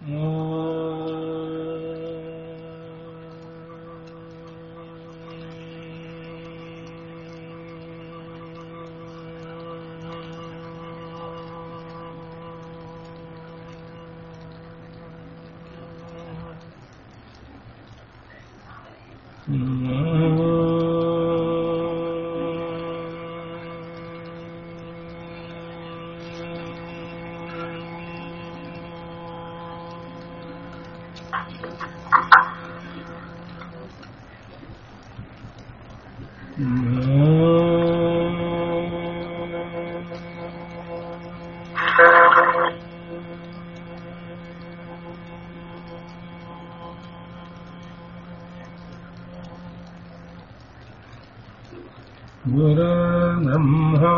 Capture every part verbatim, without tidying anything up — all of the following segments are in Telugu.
गुरुर्ब्रह्मा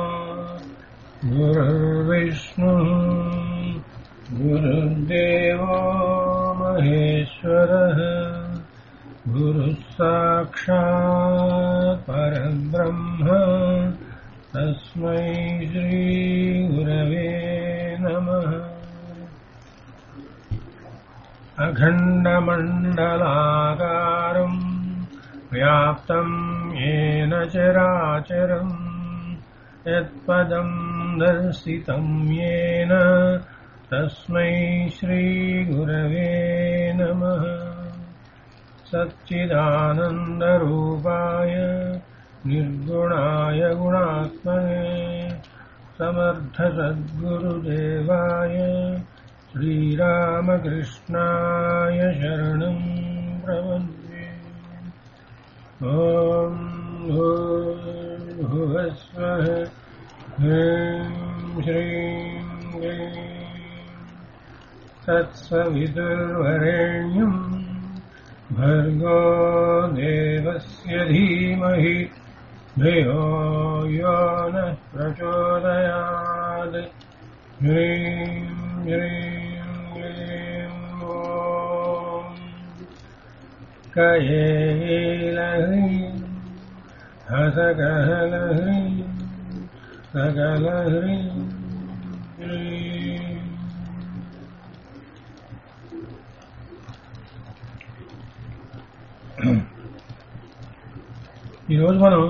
गुरुर्विष्णु गुरुर्देवो महेश्वरः गुरुः साक्षात् परब्रह्म तस्मै श्रीगुरवे नमः। अखण्डमण्डलाकारम् व्याप्तं येन चराचरम् यत्पदं दर्शितं येन तस्मै श्रीगुरवे नमः। सच्चिदानन्दरूपाय निर्गुणाय गुणात्मने समर्थसद्गुरुदेवाय श्रीरामकृष्णाय शरणं प्रपद्ये। ॐ भूर्भुवः स्वः ह्रीं श्रीं क्लीं तत्सवितुर्वरेण्यं भर्गो देवस्य धीमहि धियो यो नः प्रचोदयात्। ह्रीं श्रीं क्लीं ॐ कयेलह्रीं हसकहलह्रीं सकलह्रीं क्लीं। ఈరోజు మనం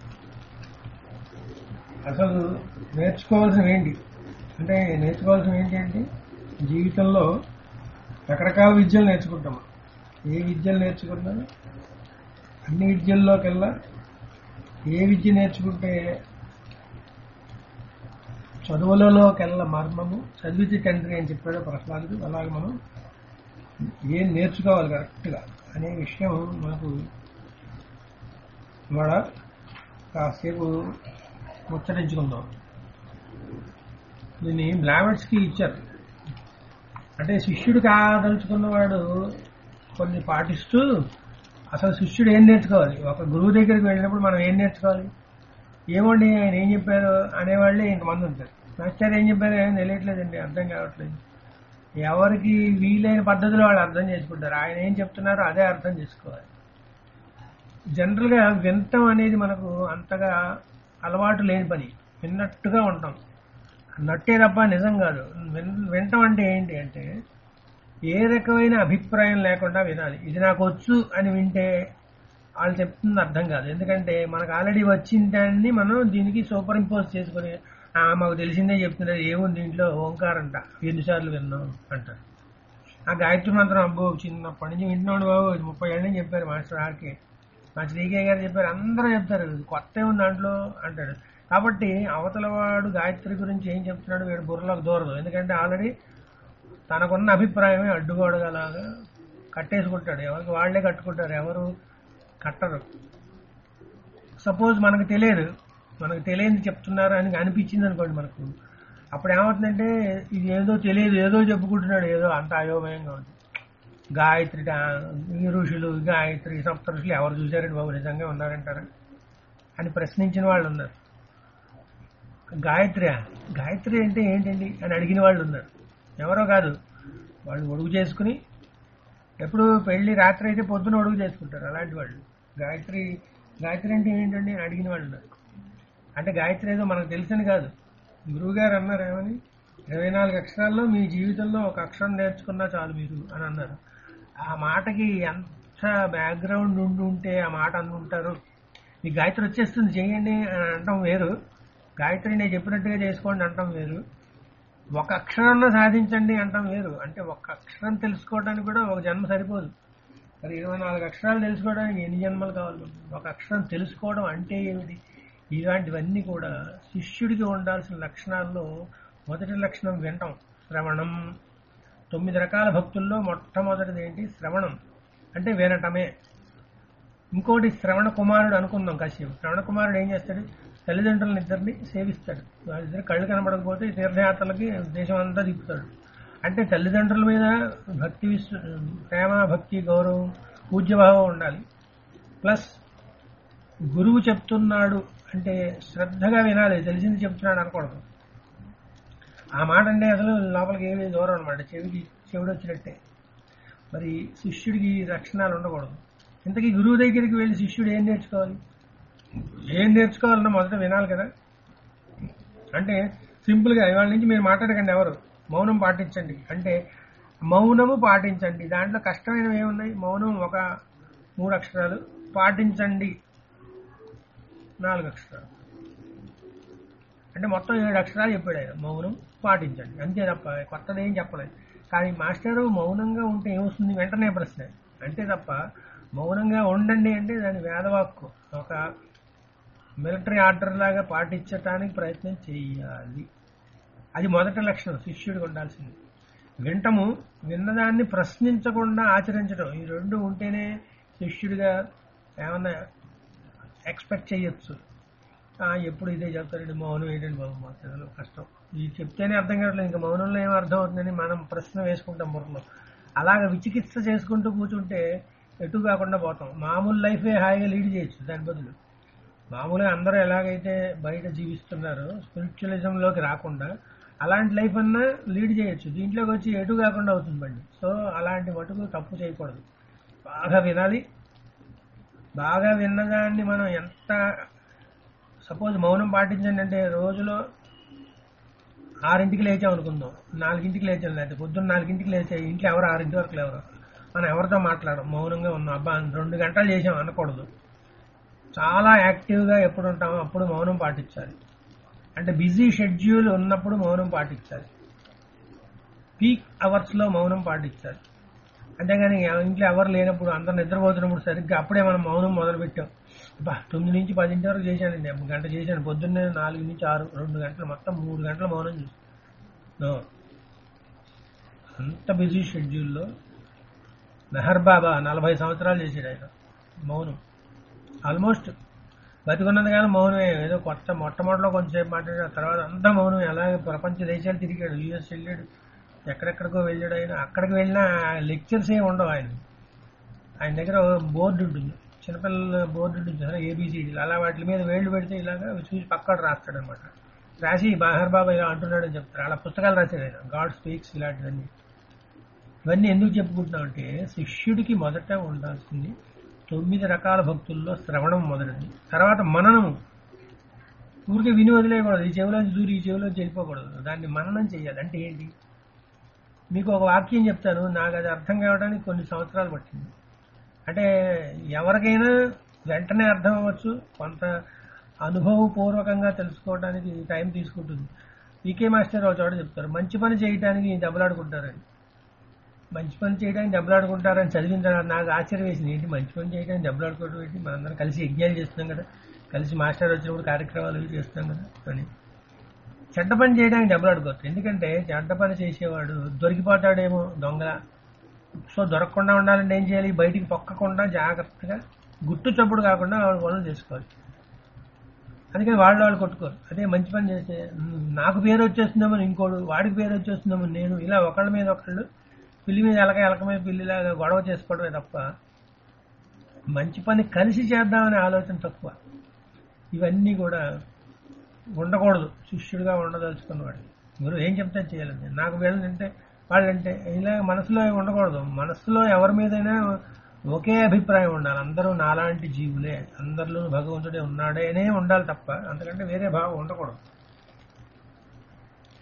అసలు నేర్చుకోవాల్సిన ఏంటి అంటే నేర్చుకోవాల్సిన ఏంటి అంటే జీవితంలో రకరకాల విద్యలు నేర్చుకుంటాం. ఏ విద్యలు నేర్చుకున్నా అన్ని విద్యల్లోకెల్లా ఏ విద్య నేర్చుకుంటే చదువులలోకెల్లా మర్మము చదివితే తండ్రి అని చెప్పాడు ప్రహ్లాదుడు. అలాగే మనం ఏం నేర్చుకోవాలి కరెక్ట్గా అనే విషయం మనకు ఇవాళ కాసేపు ముచ్చరించుకుందాం. దీన్ని బ్లామెట్స్కి ఇచ్చారు. అంటే శిష్యుడు కాదలుచుకున్నవాడు కొన్ని పాటిస్తూ అసలు శిష్యుడు ఏం నేర్చుకోవాలి, ఒక గురువు దగ్గరికి వెళ్ళినప్పుడు మనం ఏం నేర్చుకోవాలి, ఏమండి ఆయన ఏం చెప్పారు అనేవాళ్ళే ఇంతమంది ఉంటారు. మాస్టర్ ఏం చెప్పారు ఏం తెలియట్లేదండి, అర్థం కావట్లేదు. ఎవరికి వీలైన పద్ధతిలో వాళ్ళు అర్థం చేసుకుంటారు. ఆయన ఏం చెప్తున్నారో అదే అర్థం చేసుకోవాలి. జనరల్గా వినటం అనేది మనకు అంతగా అలవాటు లేని పని. విన్నట్టుగా ఉంటాం, నట్టే తప్ప నిజం కాదు. వినటం అంటే ఏంటి అంటే ఏ రకమైన అభిప్రాయం లేకుండా వినాలి. ఇది నాకు వచ్చు అని వింటే వాళ్ళు చెప్తుంది అర్థం కాదు. ఎందుకంటే మనకు ఆల్రెడీ వచ్చిన దాన్ని మనం దీనికి సూపర్ ఇంపోజ్ చేసుకుని మాకు తెలిసిందే చెప్తున్నారు, ఏముంది దీంట్లో ఓంకారంట ఎన్నిసార్లు విన్నాం అంటారు. ఆ గాయత్రి మంత్రం అబ్బో చిన్నప్పటి నుంచి వింటున్నాడు బాబు, ముప్పై ఏళ్ళని చెప్పారు మాస్టర్ ఆర్కే, మా శ్రీకే గారు చెప్పారు, అందరూ చెప్తారు, కొత్త ఉంది దాంట్లో అంటాడు. కాబట్టి అవతల వాడు గాయత్రి గురించి ఏం చెప్తున్నాడు వీడు బుర్రలోకి దూరదు. ఎందుకంటే ఆల్రెడీ తనకున్న అభిప్రాయమే అడ్డుగోడగలాగా కట్టేసుకుంటాడు. ఎవరికి వాళ్లే కట్టుకుంటారు, ఎవరు కట్టరు. సపోజ్ మనకు తెలియదు, మనకు తెలియని చెప్తున్నారు అని అనిపించింది అనుకోండి మనకు, అప్పుడు ఏమవుతుందంటే ఇది ఏదో తెలియదు ఏదో చెప్పుకుంటున్నాడు, ఏదో అంత అయోమయంగా ఉంది. గాయత్రి ఈ ఋషులు గాయత్రి సప్త ఋషులు ఎవరు చూశారండి బాబు, నిజంగా ఉన్నారంటారా అని ప్రశ్నించిన వాళ్ళు ఉన్నారు. గాయత్రి గాయత్రి అంటే ఏంటండి అని అడిగిన వాళ్ళు ఉన్నారు. ఎవరో కాదు, వాళ్ళు ఒడుగు చేసుకుని ఎప్పుడు పెళ్లి రాత్రి అయితే పొద్దున ఒడుగు చేసుకుంటారు అలాంటి వాళ్ళు. గాయత్రి గాయత్రి అంటే ఏంటండి అని అడిగిన వాళ్ళు ఉన్నారు. అంటే గాయత్రి ఏదో మనకు తెలుసని కాదు. గురువు గారు అన్నారు ఏమని, ఇరవై నాలుగు అక్షరాల్లో మీ జీవితంలో ఒక అక్షరం నేర్చుకున్నా చాలు మీరు అని అన్నారు. ఆ మాటకి ఎంత బ్యాక్గ్రౌండ్ ఉండి ఉంటే ఆ మాట అనుకుంటారు. మీ గాయత్రి వచ్చేస్తుంది చేయండి అని అనటం వేరు, గాయత్రి నేను చెప్పినట్టుగా చేసుకోండి అంటాం వేరు, ఒక అక్షరాన్ని సాధించండి అంటాం వేరు. అంటే ఒక అక్షరం తెలుసుకోవడానికి కూడా ఒక జన్మ సరిపోదు. మరి ఇరవై నాలుగు అక్షరాలు తెలుసుకోవడానికి ఎన్ని జన్మలు కావాలి? ఒక అక్షరం తెలుసుకోవడం అంటే ఏమిటి? ఇలాంటివన్నీ కూడా శిష్యుడికి ఉండాల్సిన లక్షణాల్లో మొదటి లక్షణం వినటం, శ్రవణం. తొమ్మిది రకాల భక్తుల్లో మొట్టమొదటిది ఏంటి? శ్రవణం అంటే వినటమే. ఇంకోటి శ్రవణ కుమారుడు అనుకుందాం కాసేపు. శ్రవణ కుమారుడు ఏం చేస్తాడు? తల్లిదండ్రులను ఇద్దరిని సేవిస్తాడు. వాళ్ళిద్దరు కళ్ళు కనబడకపోతే తీర్థయాత్రలకి దేశం అంతా తిప్పుతాడు. అంటే తల్లిదండ్రుల మీద భక్తి, విశ్వ ప్రేమ, భక్తి, గౌరవం, పూజ్యభావం ఉండాలి. ప్లస్ గురువు చెప్తున్నాడు అంటే శ్రద్ధగా వినాలి, తెలిసింది చెప్తున్నాడు అనకూడదు. ఆ మాట అంటే అసలు లోపలికి ఏమీ దూరం అనమాట, చెవికి చెవిడు వచ్చినట్టే. మరి శిష్యుడికి లక్షణాలు ఉండకూడదు. ఇంతకీ గురువు దగ్గరికి వెళ్ళి శిష్యుడు ఏం నేర్చుకోవాలి? ఏం నేర్చుకోవాలన్నా మొదట వినాలి కదా. అంటే సింపుల్గా ఇవాళ నుంచి మీరు మాట్లాడకండి, ఎవరు మౌనం పాటించండి అంటే మౌనము పాటించండి. దాంట్లో కష్టమైనవి ఏమున్నాయి? మౌనం ఒక మూడు అక్షరాలు, పాటించండి నాలుగు అక్షరాలు, అంటే మొత్తం ఏడు అక్షరాలు చెప్పాడు ఆయన. మౌనం పాటించండి అంతే తప్ప కొత్తది ఏం చెప్పలేదు. కానీ మాస్టరు మౌనంగా ఉంటే ఏమొస్తుంది? వెంటనే ప్రశ్న. అంతే తప్ప మౌనంగా ఉండండి అంటే దాని వేదవాక్కు ఒక మిలిటరీ ఆర్డర్ లాగా పాటించటానికి ప్రయత్నం చేయాలి. అది మొదటి లక్షణం శిష్యుడికి ఉండాల్సింది. వింటము, విన్నదాన్ని ప్రశ్నించకుండా ఆచరించడం, ఈ రెండు ఉంటేనే శిష్యుడిగా ఏమన్నా ఎక్స్పెక్ట్ చేయొచ్చు. ఎప్పుడు ఇదే చెప్తారండి, మౌనం ఏంటండి బాబు మాట్లాడడం కష్టం, ఇది చెప్తేనే అర్థం కావట్లేదు, ఇంకా మౌనంలో ఏం అర్థం అవుతుందని మనం ప్రశ్న వేసుకుంటాం బుర్రలో. అలాగ విచికిత్స చేసుకుంటూ కూర్చుంటే ఎటు కాకుండా పోతాం. మామూలు లైఫే హాయిగా లీడ్ చేయొచ్చు. దాని బదులు మామూలుగా అందరూ ఎలాగైతే బయట జీవిస్తున్నారో స్పిరిచువలిజంలోకి రాకుండా అలాంటి లైఫ్ అన్నా లీడ్ చేయొచ్చు. దీంట్లోకి వచ్చి ఎటు కాకుండా అవుతుంది బండి. సో అలాంటి మటుకు తప్పు చేయకూడదు. బాగా వినాలి. బాగా విన్నదాన్ని మనం ఎంత, సపోజ్ మౌనం పాటించండి అంటే రోజులో ఆరింటికి లేచాం అనుకుందాం, నాలుగింటికి లేచాం, లేకపోతే పొద్దున్న నాలుగింటికి లేచా, ఇంట్లో ఎవరు ఆరింటి వరకు లేవరు, మనం ఎవరితో మాట్లాడడం, మౌనంగా ఉన్నాం. అబ్బా రెండు గంటలు చేసాం అనకూడదు. చాలా యాక్టివ్గా ఎప్పుడు ఉంటామో అప్పుడు మౌనం పాటించాలి. అంటే బిజీ షెడ్యూల్ ఉన్నప్పుడు మౌనం పాటించాలి. పీక్ అవర్స్లో మౌనం పాటించాలి. అంతేగాని ఇంట్లో ఎవరు లేనప్పుడు అందరు నిద్రపోతున్నప్పుడు సరిగ్గా అప్పుడే మనం మౌనం మొదలుపెట్టాం. బా తొమ్మిది నుంచి పదింటి వరకు చేశానండి, గంట చేశాను, పొద్దున్నే నాలుగు నుంచి ఆరు రెండు గంటలు, మొత్తం మూడు గంటలు మౌనం చేశాను. అంత బిజీ షెడ్యూల్లో మెహర్ బాబా నలభై సంవత్సరాలు చేశాడు ఆయన మౌనం. ఆల్మోస్ట్ బతికున్నది కానీ మౌనమే. ఏదో కొత్త మొట్టమొదటిలో కొంచెంసేపు మాట్లాడాడు, ఆ తర్వాత అంతా మౌనమే. అలాగే ప్రపంచ దేశాలు తిరిగాడు, యూఎస్ వెళ్ళాడు, ఎక్కడెక్కడికో వెళ్ళాడు. ఆయన అక్కడికి వెళ్ళినా లెక్చర్స్ ఏమి ఉండవు. ఆయన ఆయన దగ్గర బోర్డు ఉంటుంది, చిన్నపిల్లల బోర్డు ఉంటుంది కదా, ఏబీసీడీలు, అలా వాటి మీద వేళ్లు పెడితే ఇలాగా చూసి పక్కన రాస్తాడు అనమాట. రాసి మెహర్ బాబా ఇలా అంటున్నాడని చెప్తారు. అలా పుస్తకాలు రాశాడు ఆయన, గాడ్ స్పీక్స్, ఇలాంటివన్నీ. ఇవన్నీ ఎందుకు చెప్పుకుంటున్నాం అంటే శిష్యుడికి మొదట ఉండాల్సింది తొమ్మిది రకాల భక్తుల్లో శ్రవణం మొదటిది. తర్వాత మననము. ఊరికే విని వదిలేయకూడదు, ఈ చెవిలోంచి దూరి ఈ చెవిలోంచి వెళ్ళిపోకూడదు, దాన్ని మననం చేయాలి. అంటే ఏంటి? మీకు ఒక వాక్యం చెప్తాను, నాకు అది అర్థం కావడానికి కొన్ని సంవత్సరాలు పట్టింది. అంటే ఎవరికైనా వెంటనే అర్థం అవ్వచ్చు, కొంత అనుభవపూర్వకంగా తెలుసుకోవడానికి టైం తీసుకుంటుంది. పీకే మాస్టర్ ఒక చోట చెప్తారు, మంచి పని చేయడానికి దెబ్బలాడుకుంటారని. మంచి పని చేయడానికి దెబ్బలాడుకుంటారని చదివిన తర్వాత నాకు ఆశ్చర్యం వేసింది. ఏంటి మంచి పని చేయడానికి దెబ్బలాడుకోవడం ఏంటి? మనందరం కలిసి యజ్ఞాలు చేస్తున్నాం కదా, కలిసి మాస్టర్ వచ్చినప్పుడు కార్యక్రమాలు చేస్తున్నాం కదా అని. చెడ్డ పని చేయడానికి దెబ్బలాడుకోవచ్చు. ఎందుకంటే చెడ్డ పని చేసేవాడు దొరికిపోతాడేమో దొంగల. సో దొరకకుండా ఉండాలంటే ఏం చేయాలి? బయటికి పొక్కకుండా జాగ్రత్తగా గుట్టు చప్పుడు కాకుండా వాళ్ళు పనులు చేసుకోవాలి. అందుకని వాళ్ళు వాళ్ళు కొట్టుకోరు. అదే మంచి పని చేస్తే నాకు పేరు వచ్చేస్తుందేమో ఇంకోడు, వాడికి పేరు వచ్చేస్తుందేమో నేను, ఇలా ఒకళ్ళ మీద ఒకళ్ళు పిల్లి మీద ఎలక ఎలక మీద పిల్లిలాగా గొడవ చేసుకోవడమే తప్ప మంచి పని కలిసి చేద్దామనే ఆలోచన తక్కువ. ఇవన్నీ కూడా ఉండకూడదు శిష్యుడిగా ఉండదలుచుకున్నవాడు. మీరు ఏం చెప్తే చేయాలండి, నాకు వీళ్ళంటే వాళ్ళంటే ఇలా మనసులో ఉండకూడదు. మనసులో ఎవరి మీదైనా ఒకే అభిప్రాయం ఉండాలి. అందరూ నాలాంటి జీవులే, అందరిలో భగవంతుడే ఉన్నాడే అనే ఉండాలి తప్ప అంతకంటే వేరే భావం ఉండకూడదు.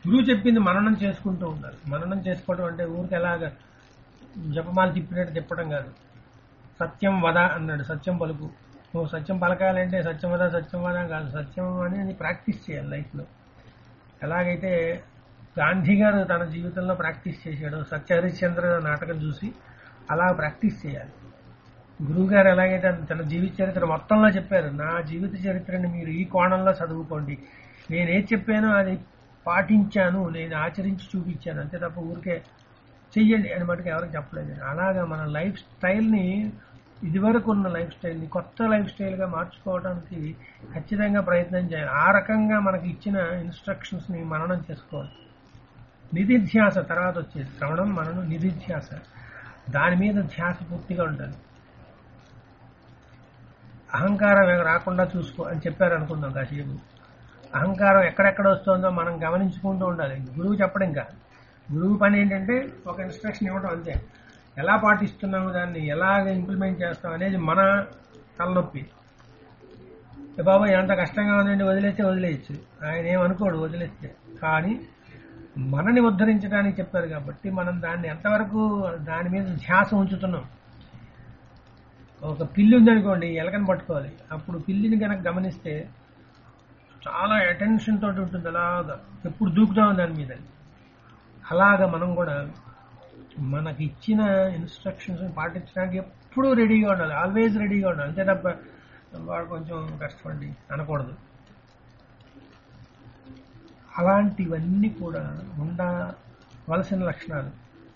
గురువు చెప్పింది మననం చేసుకుంటూ ఉండాలి. మననం చేసుకోవడం అంటే ఊరికి ఎలాగ జపమాల తిప్పినట్టు తిప్పడం కాదు. సత్యం వద అన్నాడు, సత్యం పలుకు. నువ్వు సత్యం పలకాలంటే సత్యం వద సత్యం వద కాదు, సత్యం అనేది ప్రాక్టీస్ చేయాలి లైఫ్లో. ఎలాగైతే గాంధీ గారు తన జీవితంలో ప్రాక్టీస్ చేశాడు, సత్య హరిశ్చంద్ర నాటకం చూసి అలా ప్రాక్టీస్ చేయాలి. గురువు గారు ఎలాగైతే తన జీవిత చరిత్ర మొత్తంలో చెప్పారు, నా జీవిత చరిత్రని మీరు ఈ కోణంలో చదువుకోండి, నేనేది చెప్పానో అది పాటించాను, నేను ఆచరించి చూపించాను, అంతే తప్ప ఊరికే చెయ్యండి అని మటుకు ఎవరికి చెప్పలేదు. అలాగా మన లైఫ్ స్టైల్ని, ఇదివరకు ఉన్న లైఫ్ స్టైల్ని కొత్త లైఫ్ స్టైల్గా మార్చుకోవడానికి ఖచ్చితంగా ప్రయత్నం చేయాలి. ఆ రకంగా మనకి ఇచ్చిన ఇన్స్ట్రక్షన్స్ని మననం చేసుకోవాలి. నిధిధ్యాస తర్వాత వచ్చేది శ్రవణం, మననం, నిధిధ్యాస. దాని మీద ధ్యాస పూర్తిగా ఉండాలి. అహంకారం రాకుండా చూసుకో అని చెప్పారు అనుకుందాం కాసేపు. అహంకారం ఎక్కడెక్కడ వస్తుందో మనం గమనించుకుంటూ ఉండాలి. గురువు చెప్పడం ఇంకా, గురువు పని ఏంటంటే ఒక ఇన్స్ట్రక్షన్ ఇవ్వడం అంతే. ఎలా పాటిస్తున్నాము, దాన్ని ఎలాగ ఇంప్లిమెంట్ చేస్తాం అనేది మన తలనొప్పి. బాబా ఎంత కష్టంగా ఉందండి వదిలేస్తే వదిలేయచ్చు, ఆయన ఏమనుకోడు వదిలేస్తే. కానీ మనని ఉద్ధరించడానికి చెప్పారు కాబట్టి మనం దాన్ని ఎంతవరకు దాని మీద ధ్యాస ఉంచుతున్నాం. ఒక పిల్లి ఉందనుకోండి, ఎలకని పట్టుకోవాలి, అప్పుడు పిల్లిని కనుక గమనిస్తే చాలా అటెన్షన్ తోటి ఉంటుంది, అలాగా ఎప్పుడు దూకుతాం దాని మీద. అలాగా మనం కూడా మనకి ఇచ్చిన ఇన్స్ట్రక్షన్స్ పాటించడానికి ఎప్పుడూ రెడీగా ఉండాలి, ఆల్వేజ్ రెడీగా ఉండాలి. అంతే తప్ప వాడు కొంచెం కష్టపడి అనకూడదు. అలాంటివన్నీ కూడా ఉండవలసిన లక్షణాలు.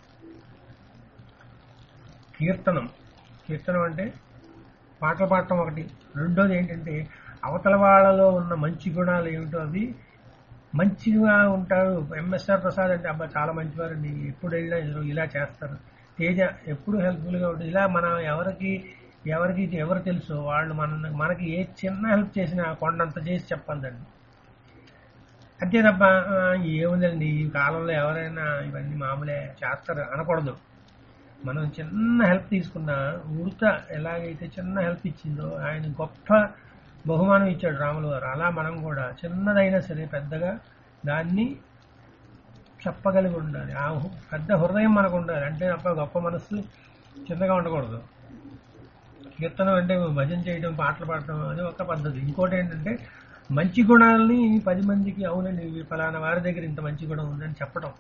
కీర్తనం, కీర్తనం అంటే పాటలు పాడటం ఒకటి. రెండోది ఏంటంటే అవతల వాళ్ళలో ఉన్న మంచి గుణాలు ఏమిటో అవి మంచిగా ఉంటారు. ఎంఎస్ఆర్ ప్రసాద్ అంటే అబ్బా చాలా మంచివారండి, ఎప్పుడు వెళ్ళినా ఇలా చేస్తారు. తేజ ఎప్పుడు హెల్ప్ఫుల్గా ఉంటుంది. ఇలా మనం ఎవరికి ఎవరికి ఎవరు తెలుసో వాళ్ళు మన మనకి ఏ చిన్న హెల్ప్ చేసినా కొండంత చేసి చెప్పాలండి. అంతే తప్ప ఏముందండి ఈ కాలంలో ఎవరైనా ఇవన్నీ మామూలే చేస్తారు అనకూడదు. మనం చిన్న హెల్ప్ తీసుకున్నా ఉడత ఎలాగైతే చిన్న హెల్ప్ ఇచ్చిందో ఆయన గొప్ప బహుమానం ఇచ్చాడు రాములు గారు. అలా మనం కూడా చిన్నదైనా సరే పెద్దగా దాన్ని చెప్పగలిగి ఉండాలి. ఆ పెద్ద హృదయం మనకు ఉండాలి. అంటే తప్ప గొప్ప మనస్సు చిన్నగా ఉండకూడదు. కీర్తనం అంటే భజన చేయడం, పాటలు పాడటం అది ఒక పద్ధతి. ఇంకోటి ఏంటంటే మంచి గుణాలని పది మందికి అవునండి ఫలానా వారి దగ్గర ఇంత మంచి గుణం ఉందని చెప్పడం.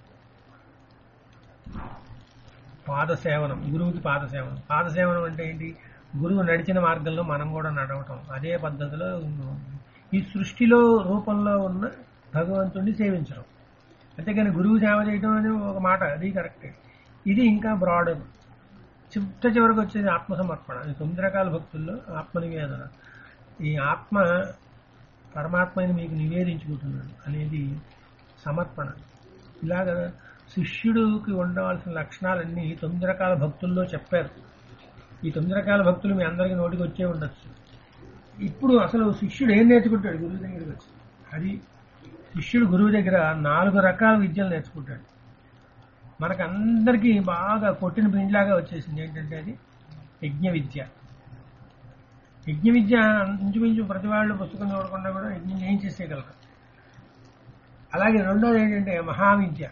పాదసేవనం, గురువుకి పాదసేవనం. పాదసేవనం అంటే ఏంటి? గురువు నడిచిన మార్గంలో మనం కూడా నడవటం. అదే పద్ధతిలో ఈ సృష్టిలో రూపంలో ఉన్న భగవంతుడిని సేవించడం. అంతేకాని గురువు సేవ చేయడం అని ఒక మాట, అది కరెక్టే. ఇది ఇంకా బ్రాడర్. చిట్ట చివరికి వచ్చేది ఆత్మసమర్పణ. ఈ తొమ్మిది రకాల భక్తుల్లో ఆత్మనివేదన. ఈ ఆత్మ పరమాత్మని మీకు నివేదించుకుంటున్నాడు అనేది సమర్పణ. ఇలాగ శిష్యుడికి ఉండవలసిన లక్షణాలన్నీ తొమ్మిది రకాల భక్తుల్లో చెప్పారు. ఈ తొమ్మిది రకాల భక్తులు మీ అందరికీ నోటికి వచ్చే ఉండొచ్చు. ఇప్పుడు అసలు శిష్యుడు ఏం నేర్చుకుంటాడు గురువు దగ్గరికి వచ్చి? అది శిష్యుడు గురువు దగ్గర నాలుగు రకాల విద్యలు నేర్చుకుంటాడు. మనకు అందరికీ బాగా కొట్టిన పిండిలాగా వచ్చేసింది ఏంటంటే అది యజ్ఞ విద్య. యజ్ఞ విద్య ఇంచుమించు ప్రతి వాళ్ళు పుస్తకం చూడకుండా కూడా యజ్ఞం ఏం చేసేయగలరు. అలాగే రెండోది ఏంటంటే మహావిద్య.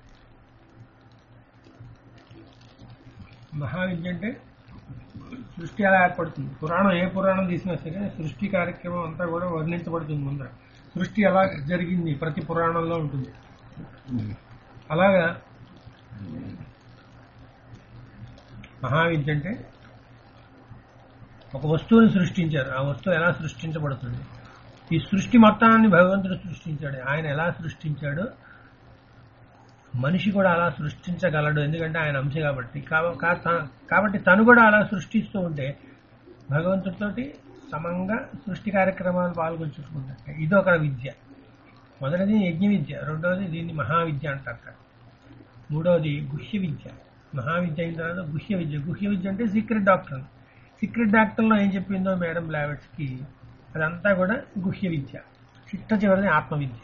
మహావిద్య అంటే సృష్టి ఎలా ఏర్పడుతుంది. పురాణం ఏ పురాణం తీసినా సరే సృష్టి కార్యక్రమం అంతా కూడా వర్ణించబడుతుంది ముందర. సృష్టి ఎలా జరిగింది ప్రతి పురాణంలో ఉంటుంది. అలాగా మహావిద్య అంటే ఒక వస్తువుని సృష్టించారు, ఆ వస్తువు ఎలా సృష్టించబడుతుంది. ఈ సృష్టి మొత్తాన్ని భగవంతుడు సృష్టించాడు. ఆయన ఎలా సృష్టించాడో మనిషి కూడా అలా సృష్టించగలడు, ఎందుకంటే ఆయన అంశ కాబట్టి. కాబట్టి తను కూడా అలా సృష్టిస్తూ ఉంటే భగవంతుడితోటి సమంగా సృష్టి కార్యక్రమాలు పాల్గొంచుకుంటారు. ఇది ఒక విద్య. మొదటిది యజ్ఞ విద్య, రెండవది దీన్ని మహావిద్య అంటారు. మూడవది గుహ్య విద్య. మహావిద్య అయిన తర్వాత గుహ్య విద్య. గుహ్య విద్య అంటే సీక్రెట్ డాక్టర్. సీక్రెట్ డాక్టర్లో ఏం చెప్పిందో మేడం బ్లావెట్స్కి అదంతా కూడా గుహ్య విద్య. చిట్ట చివరిది ఆత్మవిద్య.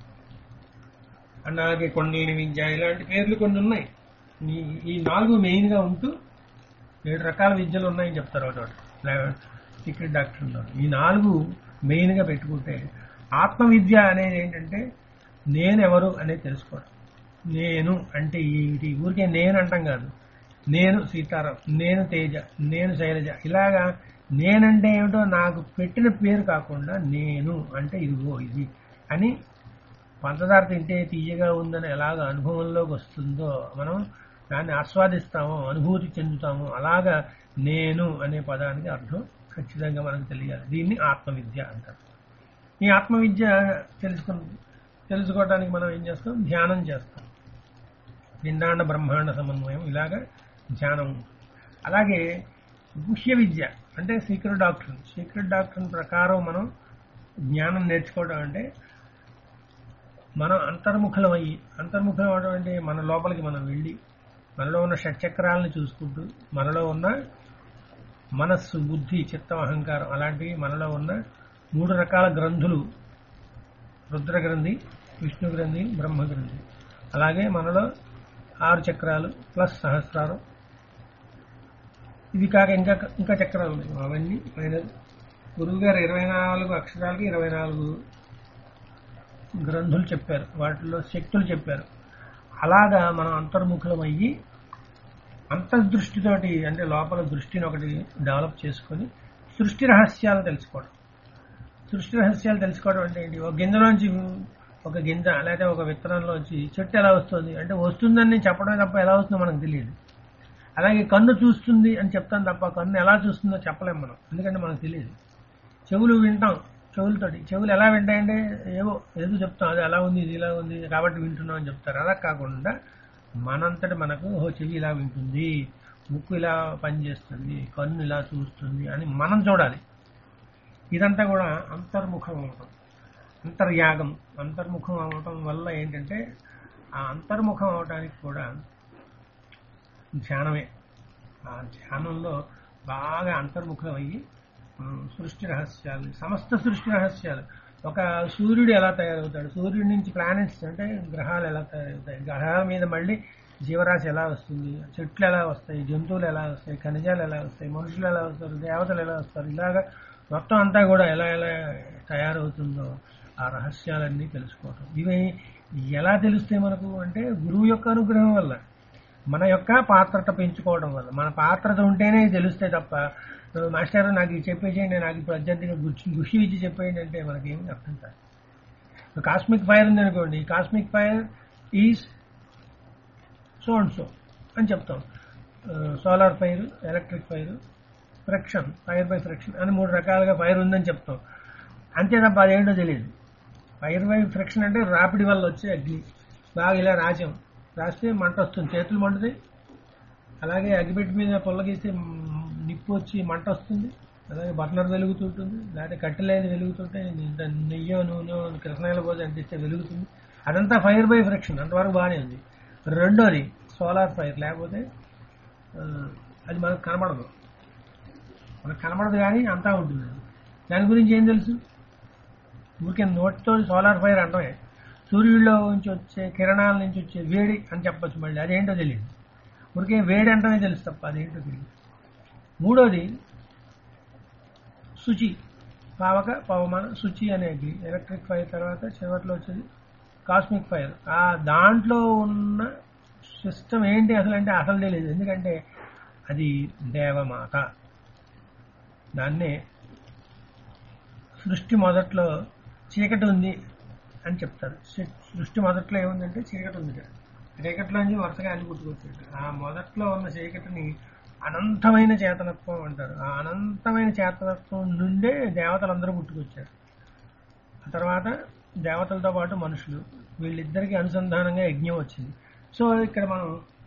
అలాగే కొండలిని విద్య, ఇలాంటి పేర్లు కొన్ని ఉన్నాయి. ఈ ఈ నాలుగు మెయిన్గా ఉంటూ ఏడు రకాల విద్యలు ఉన్నాయని చెప్తారు ఒకటి సీక్రెట్ డాక్టర్లో. ఈ నాలుగు మెయిన్గా పెట్టుకుంటే ఆత్మవిద్య అనేది ఏంటంటే నేనెవరు అనేది తెలుసుకోవడం. నేను అంటే ఏమిటి? ఊరికే నేను అంటాం కాదు. నేను సీతారాం, నేను తేజ, నేను శైలజ, ఇలాగా నేనంటే ఏమిటో నాకు పెట్టిన పేరు కాకుండా నేను అంటే ఇదిగో ఇది అని పంచదార తింటే తీయగా ఉందని ఎలాగ అనుభవంలోకి వస్తుందో మనం దాన్ని ఆస్వాదిస్తామో అనుభూతి చెందుతామో అలాగా నేను అనే పదానికి అర్థం ఖచ్చితంగా మనకు తెలియాలి. దీన్ని ఆత్మవిద్య అంటారు. ఈ ఆత్మవిద్య తెలుసుకు తెలుసుకోవడానికి మనం ఏం చేస్తాం? ధ్యానం చేస్తాం. పిండాండ బ్రహ్మాండ సమన్వయం ఇలాగా ధ్యానం. అలాగే గుహ్య విద్య అంటే సీక్రెట్ డాక్టరీన్. సీక్రెట్ డాక్టరీన్ ప్రకారం మనం జ్ఞానం నేర్చుకోవడం అంటే మనం అంతర్ముఖులం అయ్యి, అంతర్ముఖులం అవడం అంటే మన లోపలికి మనం వెళ్ళి మనలో ఉన్న షట్చక్రాలను చూసుకుంటూ మనలో ఉన్న మనస్సు, బుద్ధి, చిత్తం, అహంకారం అలాంటివి మనలో ఉన్న మూడు రకాల గ్రంథులు, రుద్ర గ్రంథి, విష్ణు గ్రంథి, బ్రహ్మ గ్రంథి, అలాగే మనలో ఆరు చక్రాలు ప్లస్ సహస్రారం, ఇవి కాక ఇంకా ఇంకా చక్రాలు ఉన్నాయి. అవన్నీ ఫైనల్ గురువు గారు ఇరవై నాలుగు అక్షరాలకి ఇరవై నాలుగు గ్రంథులు చెప్పారు, వాటిలో శక్తులు చెప్పారు. అలాగా మనం అంతర్ముఖులం అయ్యి అంతర్దృష్టితోటి అంటే లోపల దృష్టిని ఒకటి డెవలప్ చేసుకొని సృష్టి రహస్యాలు తెలుసుకోవడం. సృష్టి రహస్యాలు తెలుసుకోవడం అంటే ఏంటి? ఒక గింజలోంచి ఒక గింజ లేకపోతే ఒక విత్తనంలోంచి చెట్టు ఎలా వస్తుంది అంటే వస్తుందని చెప్పడం తప్ప ఎలా వస్తుందో మనకు తెలియదు. అలాగే కన్ను చూస్తుంది అని చెప్తాం తప్ప కన్ను ఎలా చూస్తుందో చెప్పలేం మనం, ఎందుకంటే మనకు తెలియదు. చెవులు వింటాం, చెవులతోటి చెవులు ఎలా వింటాయంటే ఏవో ఏదో చెప్తాం, అది ఎలా ఉంది ఇది ఇలా ఉంది కాబట్టి వింటున్నాం అని చెప్తారు. అలా కాకుండా మనంతటి మనకు ఓహో చెవి ఇలా వింటుంది, ముక్కు ఇలా పనిచేస్తుంది, కన్ను ఇలా చూస్తుంది అని మనం చూడాలి. ఇదంతా కూడా అంతర్ముఖం అవటం, అంతర్యాగం. అంతర్ముఖం అవటం వల్ల ఏంటంటే ఆ అంతర్ముఖం అవటానికి కూడా ధ్యానమే. ఆ ధ్యానంలో బాగా అంతర్ముఖం అయ్యి సృష్టి రహస్యాలు, సమస్త సృష్టి రహస్యాలు, ఒక సూర్యుడు ఎలా తయారవుతాడు, సూర్యుడి నుంచి ప్లానెట్స్ అంటే గ్రహాలు ఎలా తయారవుతాయి, గ్రహాల మీద మళ్ళీ జీవరాశి ఎలా వస్తుంది, చెట్లు ఎలా వస్తాయి, జంతువులు ఎలా వస్తాయి, ఖనిజాలు ఎలా వస్తాయి, మనుషులు ఎలా వస్తారు, దేవతలు ఎలా వస్తారు, ఇలాగా మొత్తం అంతా కూడా ఎలా ఎలా తయారవుతుందో ఆ రహస్యాలన్నీ తెలుసుకోవటం. ఇవి ఎలా తెలుస్తాయి మనకు అంటే గురువు యొక్క అనుగ్రహం వల్ల, మన యొక్క పాత్రత పెంచుకోవడం వల్ల. మన పాత్రత ఉంటేనే తెలుస్తాయి తప్ప మాస్టర్ నాకు ఇది చెప్పేసేయండి, నాకు ఇప్పుడు అర్జెంటుగా గుర్చి గుషి ఇచ్చి చెప్పేయండి అంటే మనకేమి అర్థం కాదు. కాస్మిక్ ఫైర్ ఉందనుకోండి, cosmic fire is so and so అని చెప్తాం. Solar fire, electric fire, friction, fire by friction అని మూడు రకాలుగా ఫైర్ ఉందని చెప్తాం. అంతే తప్ప అదేంటో తెలియదు. ఫైర్ బై ఫ్రిక్షన్ అంటే రాపిడి వల్ల వచ్చే అగ్ని. బాగా ఇలా రాసాం, రాస్తే మంట వస్తుంది, చేతులు మండుతాయి. అలాగే అగ్గిపెట్టి మీద పొల్లగీస్తే నిప్పు వచ్చి మంట వస్తుంది. అలాగే బర్నర్ వెలుగుతుంటుంది, లేకపోతే కట్టెలేదు వెలుగుతుంటే నెయ్యో నూనె కృష్ణాయిల పోతే అంటిస్తే వెలుగుతుంది. అదంతా ఫైర్ బై ఫ్రిక్షన్, అంతవరకు బాగానే ఉంది. రెండోది సోలార్ ఫైర్, లేకపోతే అది మనకు కనబడదు, మనకు కనబడదు కానీ అంతా ఉంటుంది. దాని గురించి ఏం తెలుసు? ఊరికే నోటితో సోలార్ ఫైర్ అంటమే. సూర్యుడిలో నుంచి వచ్చే కిరణాల నుంచి వచ్చే వేడి అని చెప్పచ్చు, మళ్ళీ అదేంటో తెలియదు. ఊరికే వేడి అంటమే తెలుసు తప్ప అదేంటో తెలియదు. మూడోది శుచి, పావక పవమాన శుచి అనేది ఎలక్ట్రిక్ ఫైర్. తర్వాత చివరిలో వచ్చేది కాస్మిక్ ఫైర్. ఆ దాంట్లో ఉన్న సిస్టమ్ ఏంటి అసలు అంటే అసలు తెలియదు, ఎందుకంటే అది దేవమాత. దాన్నే సృష్టి మొదట్లో చీకటి ఉంది అని చెప్తారు. సృష్టి మొదట్లో ఏముందంటే చీకటి ఉంది, చీకటిలోంచి వరుసగా అన్ని పుట్టుకొచ్చాడు. ఆ మొదట్లో ఉన్న చీకటిని అనంతమైన చేతనత్వం అంటారు. ఆ అనంతమైన చేతనత్వం నుండే దేవతలందరూ పుట్టుకొచ్చారు. ఆ తర్వాత దేవతలతో పాటు మనుషులు, వీళ్ళిద్దరికీ అనుసంధానంగా యజ్ఞం వచ్చింది. సో ఇక్కడ మనం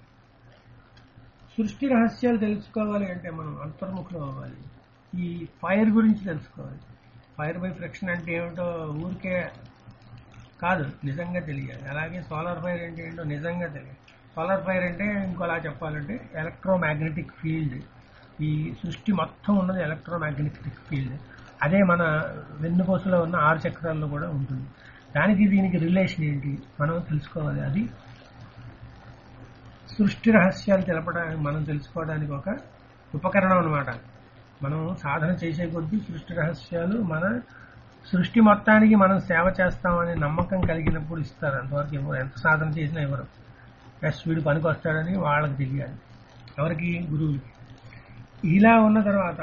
సృష్టి రహస్యాలు తెలుసుకోవాలి అంటే మనం అంతర్ముఖం అవ్వాలి. ఈ ఫైర్ గురించి తెలుసుకోవాలి. ఫైర్ బై ఫ్రిక్షన్ అంటే ఏమిటో ఊరికే కాదు, నిజంగా తెలియాలి. అలాగే సోలార్ ఫైర్ అంటే ఏంటో నిజంగా తెలియాలి. సోలార్ ఫైర్ అంటే ఇంకోలా చెప్పాలంటే ఎలక్ట్రోమాగ్నెటిక్ ఫీల్డ్. ఈ సృష్టి మొత్తం ఉన్నది ఎలక్ట్రోమాగ్నెటిక్ ఫీల్డ్. అదే మన వెన్నుపూసలో ఉన్న ఆరు చక్రాల్లో కూడా ఉంటుంది. దానికి దీనికి రిలేషన్ ఏంటి మనం తెలుసుకోవాలి. అది సృష్టి రహస్యాలు తెలపడానికి మనం తెలుసుకోవడానికి ఒక ఉపకరణం అన్నమాట. మనం సాధన చేసే కొద్దీ సృష్టి రహస్యాలు మన సృష్టి మొత్తానికి మనం సేవ చేస్తామని నమ్మకం కలిగినప్పుడు ఇస్తారు. అంతవరకు ఇవ్వరు. ఎంత సాధన చేసినా ఇవ్వరు. ఎస్ వీడు పనికి వస్తాడని వాళ్ళకి తెలియాలి. ఎవరికి? గురువులకి. ఇలా ఉన్న తర్వాత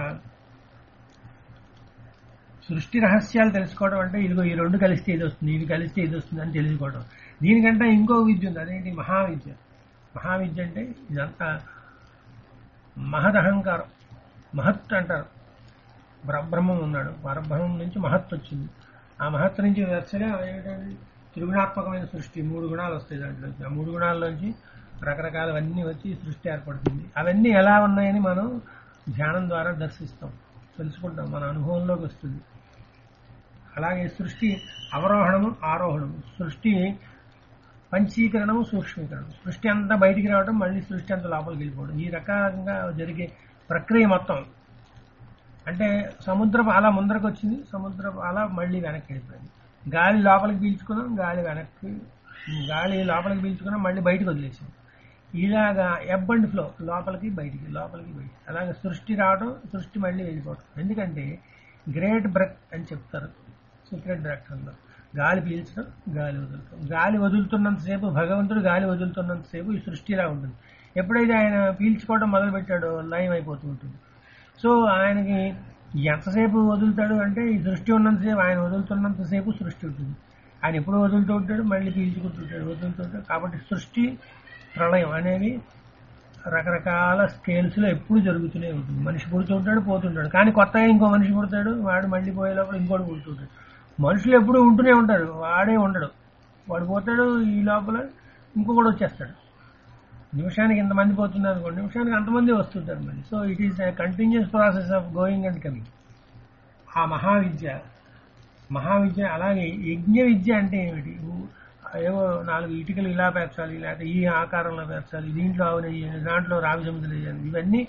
సృష్టి రహస్యాలు తెలుసుకోవడం అంటే ఇదిగో ఈ రెండు కలిస్తే ఇది వస్తుంది, ఇది కలిస్తే ఇది వస్తుంది అని తెలుసుకోవడం. దీనికంటే ఇంకో విద్య ఉంది, అదేంటి? మహావిద్య. మహావిద్య అంటే ఇదంతా మహదహంకారం, మహత్ అంటారు. పరబ్రహ్మం ఉన్నాడు, పరబ్రహ్మం నుంచి మహత్ వచ్చింది. ఆ మహత్ నుంచి వరుసగా ఏంటంటే త్రిగుణాత్మకమైన సృష్టి, మూడు గుణాలు వస్తాయి దాంట్లో. ఆ మూడు గుణాల్లోంచి రకరకాలవన్నీ వచ్చి సృష్టి ఏర్పడుతుంది. అవన్నీ ఎలా ఉన్నాయని మనం ధ్యానం ద్వారా దర్శిస్తాం, తెలుసుకుంటాం, మన అనుభవంలోకి వస్తుంది. అలాగే సృష్టి అవరోహణము, ఆరోహణము, సృష్టి పంచీకరణము, సూక్ష్మీకరణం, సృష్టి అంతా బయటికి రావడం, మళ్ళీ సృష్టి అంతా లోపలికి వెళ్ళిపోవడం, ఈ రకంగా జరిగే ప్రక్రియ మొత్తం. అంటే సముద్రపు అలా ముందరకు వచ్చింది, సముద్రపు అలా మళ్ళీ వెనక్కి వెళ్ళిపోయింది. గాలి లోపలికి పీల్చుకున్నాం, గాలి వెనక్కి, గాలి లోపలికి పీల్చుకున్నాం, మళ్ళీ బయటకు వదిలేసాం. ఇలాగా ఎబ్ అండ్ ఫ్లో, లోపలికి బయటికి, లోపలికి బయటికి. అలాగే సృష్టి రావడం, సృష్టి మళ్ళీ వెళ్ళిపోవడం. ఎందుకంటే గ్రేట్ బ్రెత్ అని చెప్తారు సీక్రెట్ డాక్టర్లో. గాలి పీల్చడం, గాలి వదులుతాం. గాలి వదులుతున్నంతసేపు, భగవంతుడు గాలి వదులుతున్నంతసేపు ఈ సృష్టి ఇలా ఉంటుంది. ఎప్పుడైతే ఆయన పీల్చుకోవడం మొదలు పెట్టాడో లయం అయిపోతూ ఉంటుంది. సో ఆయనకి ఎంతసేపు వదులుతాడు అంటే ఈ సృష్టి ఉన్నంతసేపు, ఆయన వదులుతున్నంతసేపు సృష్టి ఉంటుంది. ఆయన ఎప్పుడు వదులుతూ ఉంటాడు, మళ్ళీ పీల్చుకుంటుంటాడు, వదులుతుంటాడు. కాబట్టి సృష్టి ప్రళయం అనేది రకరకాల స్కేల్స్ లో ఎప్పుడు జరుగుతూనే ఉంటుంది. మనిషి పుడుతుంటాడు, పోతుంటాడు. కానీ కొత్తగా ఇంకో మనిషి పుడతాడు, వాడు మళ్ళీ పోయే లోపల ఇంకోటి పుడుతుంటాడు. మనుషులు ఎప్పుడు ఉంటూనే ఉంటారు, వాడే ఉండడు. వాడు పోతాడు, ఈ లోపల ఇంకొకటి వచ్చేస్తాడు. నిమిషానికి ఇంతమంది పోతున్నారు అనుకోండి, నిమిషానికి అంతమంది వస్తుంటారు మళ్ళీ. So it is a continuous process of going and coming. ఆ మహావిద్య, మహావిద్య. అలాగే యజ్ఞ విద్య అంటే ఏమిటి? ఏవో నాలుగు ఇటుకలు ఇలా పేర్చాలి, లేకపోతే ఈ ఆకారంలో పేర్చాలి, దీంట్లో ఆవునేయాలి, దాంట్లో రావి సముద్రం వేయాలి, ఇవన్నీ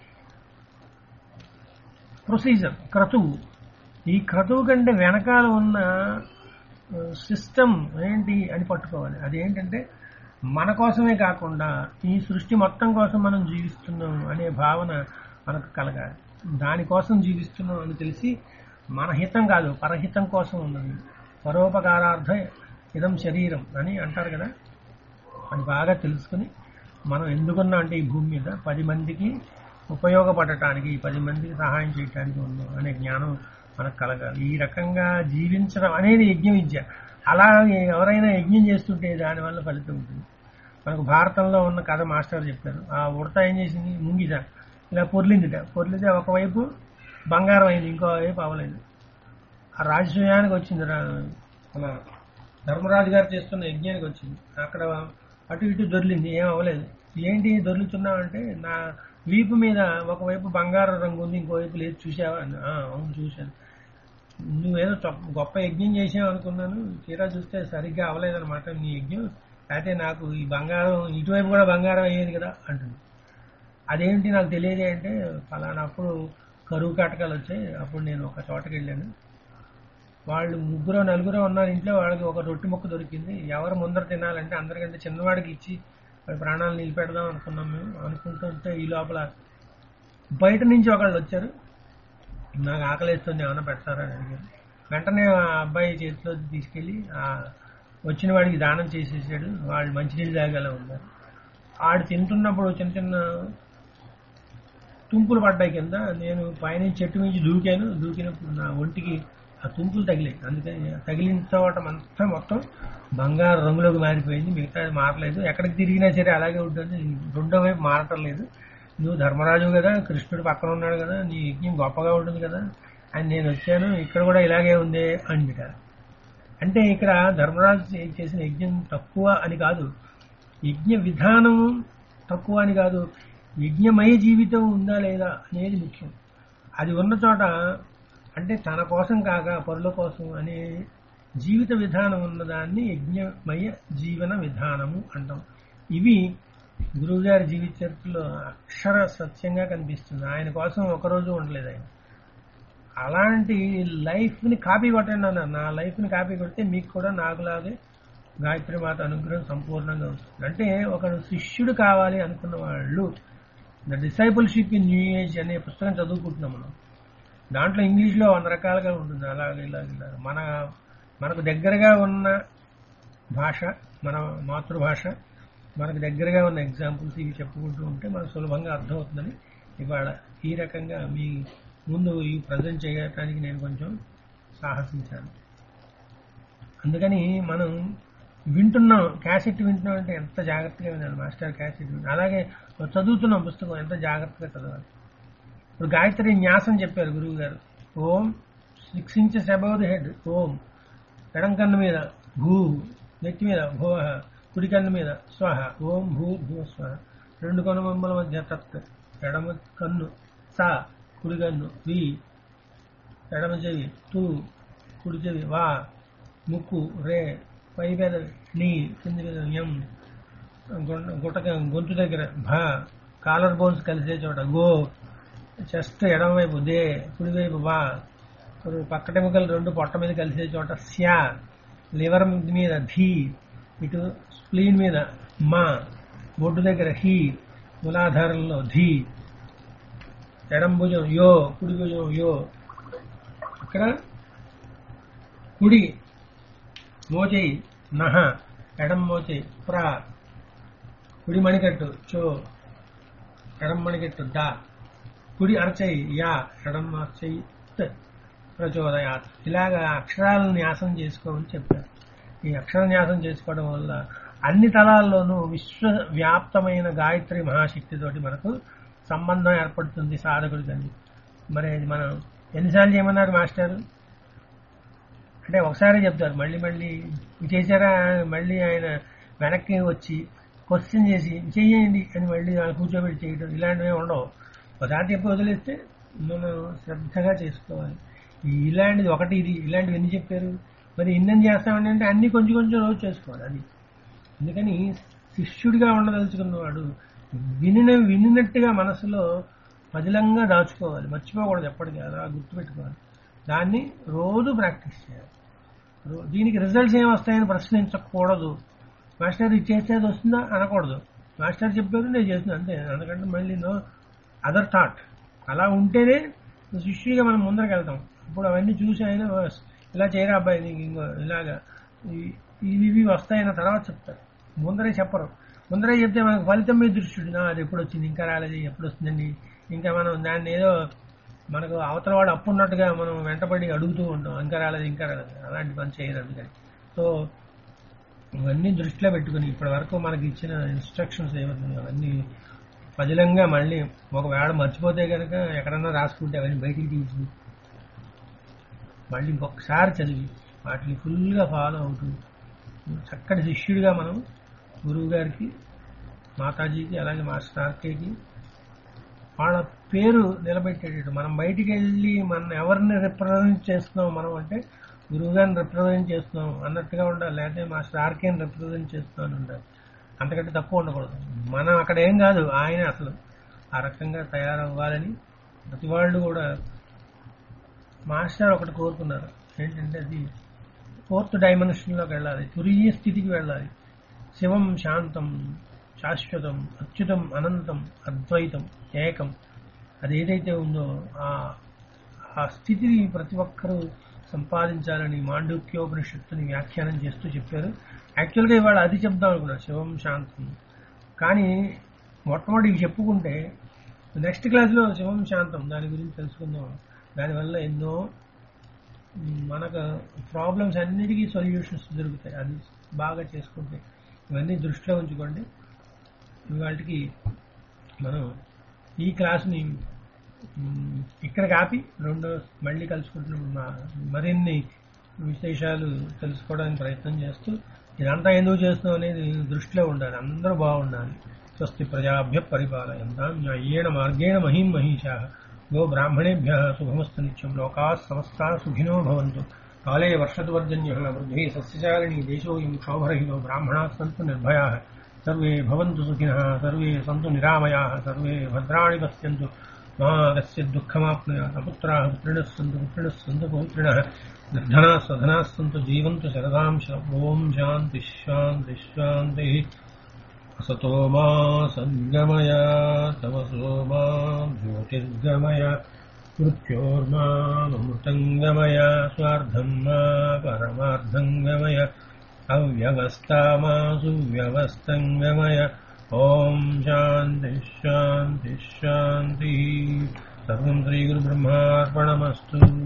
ప్రొసీజర్, క్రతువు. ఈ క్రతువు కంటే వెనకాల ఉన్న సిస్టమ్ ఏంటి అని పట్టుకోవాలి. అదేంటంటే మన కోసమే కాకుండా ఈ సృష్టి మొత్తం కోసం మనం జీవిస్తున్నాం అనే భావన మనకు కలగాలి. దానికోసం జీవిస్తున్నాం అని తెలిసి మన హితం కాదు, పరహితం కోసం ఉన్నది. పరోపకారార్థ ఇదం శరీరం అని అంటారు కదా, అది బాగా తెలుసుకుని మనం ఎందుకున్నాం అంటే ఈ భూమి మీద పది మందికి ఉపయోగపడటానికి, పది మందికి సహాయం చేయడానికి ఉన్నాం అనే జ్ఞానం మనకు కలగాలి. ఈ రకంగా జీవించడం అనేది యజ్ఞ విద్య. అలా ఎవరైనా యజ్ఞం చేస్తుంటే దానివల్ల ఫలితం ఉంటుంది. మనకు భారతంలో ఉన్న కథ మాస్టర్ చెప్పారు. ఆ ఉడత ఏం చేసింది? ముంగిట ఇలా పొర్లిందిట. పొర్లితే ఒకవైపు బంగారం అయింది, ఇంకో వైపు అవలేదు. ఆ రాజసూయానికి వచ్చింది, మన ధర్మరాజు గారు చేస్తున్న యజ్ఞానికి వచ్చింది. అక్కడ అటు ఇటు దొర్లింది, ఏం అవ్వలేదు. ఏంటి దొర్లుతున్నావు అంటే, నా వీపు మీద ఒకవైపు బంగారం రంగు ఉంది, ఇంకోవైపు లేదు, చూసావా అని. అవును చూశాను. నువ్వేదో గొప్ప యజ్ఞం చేసావు అనుకున్నాను, తీరా చూస్తే సరిగ్గా అవ్వలేదన్నమాట నీ యజ్ఞం. అయితే నాకు ఈ బంగారం ఇటువైపు కూడా బంగారం అయ్యేది కదా అంటుంది. అదేంటి నాకు తెలియదే అంటే, ఫలానా అప్పుడు కరువు కాటకాలు వచ్చాయి, అప్పుడు నేను ఒక చోటకి వెళ్ళాను. వాళ్ళు ముగ్గురు నలుగురు ఉన్నారు ఇంట్లో, వాళ్ళకి ఒక రొట్టె ముక్క దొరికింది. ఎవరు ముందర తినాలంటే అందరికంటే చిన్నవాడికి ఇచ్చి వాడి ప్రాణాలు నిలిపెడదాం అనుకున్నాం మేము. అనుకుంటుంటే ఈ లోపల బయట నుంచి ఒకళ్ళు వచ్చారు, నాకు ఆకలిస్తుంది ఏమైనా పెడతారా అని అడిగారు. వెంటనే ఆ అబ్బాయి చేతిలో తీసుకెళ్లి ఆ వచ్చిన వాడికి దానం చేసేసాడు. వాళ్ళు మంచినీళ్ళు తాగేలా ఉన్నారు. ఆడు తింటున్నప్పుడు చిన్న చిన్న తుంపులు పడ్డాయి కింద. నేను పైనుంచి చెట్టు నుంచి దూకాను. దూకినప్పుడు నా ఒంటికి ఆ తుంపులు తగిలాయి. అందుకని తగిలిన చోట అంతా మొత్తం బంగారు రంగులోకి మారిపోయింది. మిగతా మారలేదు. ఎక్కడికి తిరిగినా సరే అలాగే ఉంటుంది, రెండో వైపు మారటం లేదు. నువ్వు ధర్మరాజు కదా, కృష్ణుడు పక్కన ఉన్నాడు కదా, నీ యజ్ఞం గొప్పగా ఉంటుంది కదా అని నేను వచ్చాను, ఇక్కడ కూడా ఇలాగే ఉంది అందిట. అంటే ఇక్కడ ధర్మరాజు చేసిన యజ్ఞం తక్కువ అని కాదు, యజ్ఞ విధానం తక్కువ అని కాదు, యజ్ఞమయ జీవితం ఉందా లేదా అనేది ముఖ్యం. అది ఉన్న చోట అంటే తన కోసం కాక పరుల కోసం అనే జీవిత విధానం ఉన్నదాన్ని యజ్ఞమయ జీవన విధానము అంటాం. ఇవి గురువు గారి జీవిత చరిత్రలో అక్షర సత్యంగా కనిపిస్తుంది. ఆయన కోసం ఒకరోజు ఉండలేదు ఆయన. అలాంటి లైఫ్ ని కాపీ కొట్టండి అన్నారు. నా లైఫ్ ని కాపీ కొడితే మీకు కూడా నాకులాగే గాయత్రి మాత అనుగ్రహం సంపూర్ణంగా వస్తుంది. అంటే ఒక శిష్యుడు కావాలి అనుకున్న వాళ్ళు, the discipleship in new age అనే పుస్తకం చదువుకుంటున్నాం మనం. దాంట్లో ఇంగ్లీష్లో వంద రకాలుగా ఉంటుంది. అలాగే ఇలాగ ఇలా మన మనకు దగ్గరగా ఉన్న భాష, మన మాతృభాష, మనకు దగ్గరగా ఉన్న ఎగ్జాంపుల్స్ ఇవి చెప్పుకుంటూ ఉంటే మనకు సులభంగా అర్థమవుతుందని ఇవాళ ఈ రకంగా మీ ముందు ఈ ప్రజెంట్ చేయడానికి నేను కొంచెం సాహసించాను. అందుకని మనం వింటున్నాం, క్యాసెట్ వింటున్నాం అంటే ఎంత జాగ్రత్తగా వినాలి. మాస్టర్ క్యాసెట్ వింటున్నాం, అలాగే చదువుతున్నాం పుస్తకం ఎంత జాగ్రత్తగా చదవాలి. ఇప్పుడు గాయత్రి న్యాసం చెప్పారు గురువు గారు. Om six inches above the head Om, ఎడం కన్ను మీద భూ, నెత్తి మీద భువ, కుడి కన్ను మీద స్వహ, ఓం భూ భూ స్వహ. రెండు కనుబొమ్మల మధ్య తత్, ఎడమ కన్ను సా, కుడి కన్ను వి, ఎడమ చెవి తూ, కుడి చెవి వా, ముక్కు రే, పై పెదవి నీ, కింది పెదవి ఎం, గుటక గొంతు దగ్గర భ, కాలర్ బోన్స్ కలిసే చోట గో, చెస్ట్ ఎడమవైపు దే, కుడివైపు వా, పక్కటెముకలు రెండు పొట్ట మీద కలిసే చోట స్యా, లివర్ మీద ధీ, ఇటు స్ప్లీన్ మీద మా, బొడ్డు దగ్గర హీ, మూలాధారంలో ధీ, ఎడం భుజం యో, కుడి భుజం యో, ఇక్కడ కుడి మోచేయి నహ, ఎడం మోచేయి ప్ర, కుడి మణికట్టు చో, ఎడం మణికట్టు డా, కుడి అరచేయి యా, ఎడం అరచేయి త్, ప్రచోదయాత్. ఇలాగా అక్షరాలను న్యాసం చేసుకోమని చెప్పారు. ఈ అక్షర న్యాసం చేసుకోవడం వల్ల అన్ని తలాల్లోనూ విశ్వవ్యాప్తమైన గాయత్రి మహాశక్తితోటి మనకు సంబంధం ఏర్పడుతుంది సాధకుడికి. మరి అది మనం ఎన్నిసార్లు చేయమన్నారు మాస్టర్ అంటే ఒకసారి చెప్తారు, మళ్ళీ మళ్ళీ చేశారా, మళ్ళీ ఆయన వెనక్కి వచ్చి క్వశ్చన్ చేసి చెయ్యండి అని మళ్ళీ కూర్చోబెట్టి చేయడం ఇలాంటివి ఉండవు. ఒకసారి చెప్పి వదిలేస్తే మనం శ్రద్ధగా చేసుకోవాలి. ఇలాంటిది ఒకటి ఇది, ఇలాంటివి ఎన్ని చెప్పారు, మరి ఇన్నం చేస్తామండి అంటే అన్ని కొంచెం కొంచెం రోజు చేసుకోవాలి. అది అందుకని శిష్యుడిగా ఉండదలుచుకున్నవాడు వినిన వినినట్టుగా మనసులో పదిలంగా దాచుకోవాలి, మర్చిపోకూడదు, ఎప్పటికీ అలా గుర్తుపెట్టుకోవాలి. దాన్ని రోజు ప్రాక్టీస్ చేయాలి. దీనికి రిజల్ట్స్ ఏం వస్తాయని ప్రశ్నించకూడదు. మాస్టర్ ఇది చేస్తే అది వస్తుందా అనకూడదు. మాస్టర్ చెప్పారు నేను చేస్తున్నా అంతే, అందుకంటే మళ్ళీ నో అదర్ థాట్. అలా ఉంటేనే శిష్యుడిగా మనం ముందరకు వెళ్తాం. ఇప్పుడు అవన్నీ చూసి ఆయన ఇలా చేయరా అబ్బాయి నీకు ఇంకో ఇలాగా ఇవి ఇవి వస్తాయన్న తర్వాత చెప్తారు, ముందరే చెప్పరు. ముందరే చెప్తే మనకు ఫలితం మీద దృష్టి, అది ఎప్పుడు వచ్చింది ఇంకా రాలేదు, ఎప్పుడు వస్తుందండి, ఇంకా మనం దాన్ని ఏదో మనకు అవతల వాడు అప్పు ఉన్నట్టుగా మనం వెంటబడి అడుగుతూ ఉంటాం, ఇంకా రాలేదు ఇంకా రాలేదు. అలాంటి పని చేయదు. అందుకని సో ఇవన్నీ దృష్టిలో పెట్టుకుని ఇప్పటి వరకు మనకి ఇచ్చిన ఇన్స్ట్రక్షన్స్ ఏమవుతుంది అవన్నీ పదిలంగా మళ్ళీ ఒకవేళ మర్చిపోతే కనుక ఎక్కడన్నా రాసుకుంటే అవన్నీ బయటికి తీసి మళ్ళీ ఇంకొకసారి చదివి వాటిని ఫుల్గా ఫాలో అవుతూ చక్కటి శిష్యుడిగా మనం గురువు గారికి, మాతాజీకి, అలాగే మాస్టర్ ఆర్కేకి వాళ్ళ పేరు నిలబెట్టేటట్టు మనం బయటికి వెళ్ళి మనం ఎవరిని రిప్రజెంట్ చేస్తున్నాం మనం అంటే గురువు గారిని రిప్రజెంట్ చేస్తున్నాం అన్నట్టుగా ఉండాలి. లేకపోతే మాస్టర్ ఆర్కేని రిప్రజెంట్ చేస్తున్నాను ఉండాలి. అంతకంటే తక్కువ ఉండకూడదు. మనం అక్కడ ఏం కాదు, ఆయన అసలు ఆ రకంగా తయారవ్వాలని ప్రతి వాళ్ళు కూడా మాస్టర్ ఒకటి కోరుకున్నారు. ఏంటంటే అది ఫోర్త్ డైమెన్షన్లోకి వెళ్ళాలి, తురీయ స్థితికి వెళ్ళాలి. శివం శాంతం శాశ్వతం అచ్యుతం అనంతం అద్వైతం ఏకం, అది ఏదైతే ఉందో ఆ స్థితిని ప్రతి ఒక్కరూ సంపాదించాలని మాండూక్యోపనిషత్తుని వ్యాఖ్యానం చేస్తూ చెప్పారు. యాక్చువల్గా ఇవాళ అది చెప్దాం అనుకున్నారు, శివం శాంతం. కానీ మొట్టమొదటి చెప్పుకుంటే నెక్స్ట్ క్లాస్లో శివం శాంతం దాని గురించి తెలుసుకుందాం. దానివల్ల ఎన్నో మనకు ప్రాబ్లమ్స్ అన్నిటికీ సొల్యూషన్స్ దొరుకుతాయి అది బాగా చేసుకుంటే. ఇవన్నీ దృష్టిలో ఉంచుకోండి. ఇవాళకి మనం ఈ క్లాస్ని ఇక్కడ కాపి రెండో మళ్ళీ కలుసుకుంటున్నాం. మరిన్ని విశేషాలు తెలుసుకోవడానికి ప్రయత్నం చేస్తూ ఇదంతా ఎందుకు చేస్తున్నాం అనేది దృష్టిలో ఉండాలి. అందరూ బాగుండాలి. స్వస్తి ప్రజాభ్య పరిపాలయంతాం న్యాయేణ మార్గేణ మహిం మహిషాః గో బ్రాహ్మణేభ్యः శుభమస్తు నిత్యం. లోకాः సమస్తాः సుఖినో భవంతు. కాలే వర్షతు వర్జన్యः వృద్ధి సస్యశాలినీ దేశోऽयं క్షోభరహితో బ్రాహ్మణాः సन्तు నిర్భయాः సర్వే భవంతు సుఖినः సర్వే సంతు నిరామయాः సర్వే భద్రాణి పశ్యంతు మా కశ్చిద్ దుఃఖమాప్నుయాత్. అపుత్రాः పుత్రిణः సन्तు పుత్రిణः సन्तు పౌత్రిణः నిర్ధనాः స్వధనాः సन्तు జీవంతు శరదాం శతం. ఓం శాంతి శాంతి శాంతి. असतो मा सद्गमय तमसो मा ज्योतिर्गमय మృత్యోర్మామృతంగమయ స్వార్థం మా పరమార్థంగమయ అవ్యవస్థా మా సువ్యవస్థంగమయ ఓం శాంతి శాంతి శాంతి సర్వం శ్రీ గురు బ్రహ్మార్పణమస్తు.